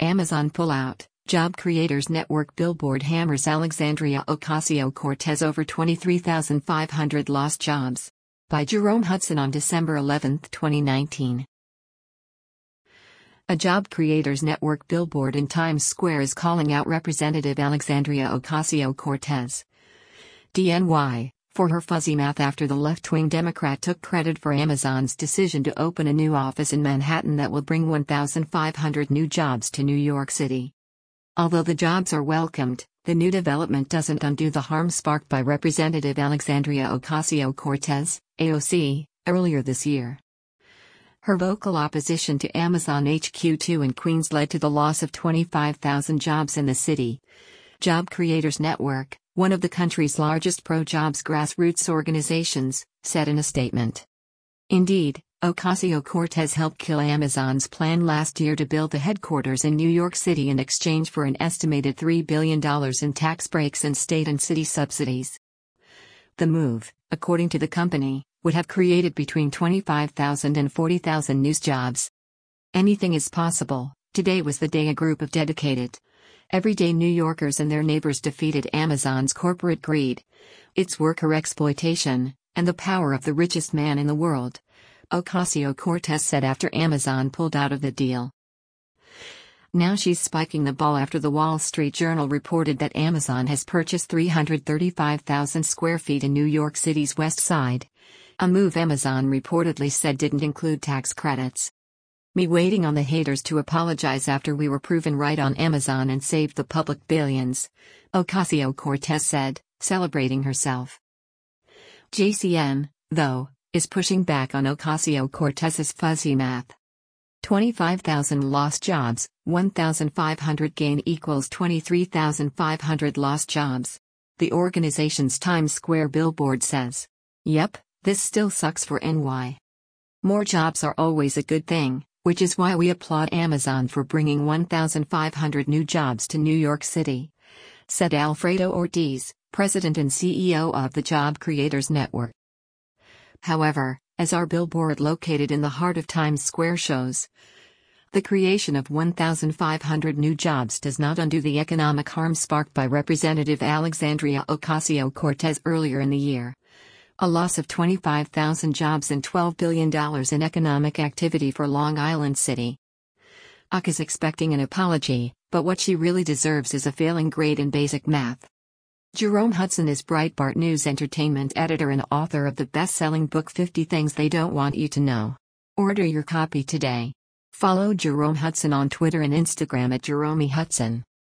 Amazon pullout, Job Creators Network billboard hammers Alexandria Ocasio-Cortez over 23,500 lost jobs. By Jerome Hudson on December 11, 2019. A Job Creators Network billboard in Times Square is calling out Representative Alexandria Ocasio-Cortez, DNY, for her fuzzy math after the left-wing Democrat took credit for Amazon's decision to open a new office in Manhattan that will bring 1,500 new jobs to New York City. Although the jobs are welcomed, the new development doesn't undo the harm sparked by Representative Alexandria Ocasio-Cortez, AOC, earlier this year. Her vocal opposition to Amazon HQ2 in Queens led to the loss of 25,000 jobs in the city. Job Creators Network, one of the country's largest pro-jobs grassroots organizations, said in a statement. Indeed, Ocasio-Cortez helped kill Amazon's plan last year to build the headquarters in New York City in exchange for an estimated $3 billion in tax breaks and state and city subsidies. The move, according to the company, would have created between 25,000 and 40,000 new jobs. Anything is possible. Today was the day a group of dedicated, everyday New Yorkers and their neighbors defeated Amazon's corporate greed, its worker exploitation, and the power of the richest man in the world, Ocasio-Cortez said after Amazon pulled out of the deal. Now she's spiking the ball after the Wall Street Journal reported that Amazon has purchased 335,000 square feet in New York City's West Side, a move Amazon reportedly said didn't include tax credits. Me waiting on the haters to apologize after we were proven right on Amazon and saved the public billions, Ocasio-Cortez said, celebrating herself. JCN, though, is pushing back on Ocasio-Cortez's fuzzy math. 25,000 lost jobs, 1,500 gain equals 23,500 lost jobs. The organization's Times Square billboard says. Yep, this still sucks for NY. More jobs are always a good thing, which is why we applaud Amazon for bringing 1,500 new jobs to New York City, said Alfredo Ortiz, president and CEO of the Job Creators Network. However, as our billboard located in the heart of Times Square shows, the creation of 1,500 new jobs does not undo the economic harm sparked by Representative Alexandria Ocasio-Cortez earlier in the year. A loss of 25,000 jobs and $12 billion in economic activity for Long Island City. Oc is expecting an apology, but what she really deserves is a failing grade in basic math. Jerome Hudson is Breitbart News entertainment editor and author of the best-selling book 50 Things They Don't Want You to Know. Order your copy today. Follow Jerome Hudson on Twitter and Instagram at Jerome Hudson.